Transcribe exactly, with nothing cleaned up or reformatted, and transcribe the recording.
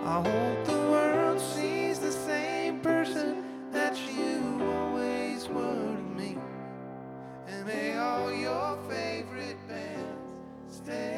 I hope the world sees the same person that you always were to me. And may all your favorite bands stay.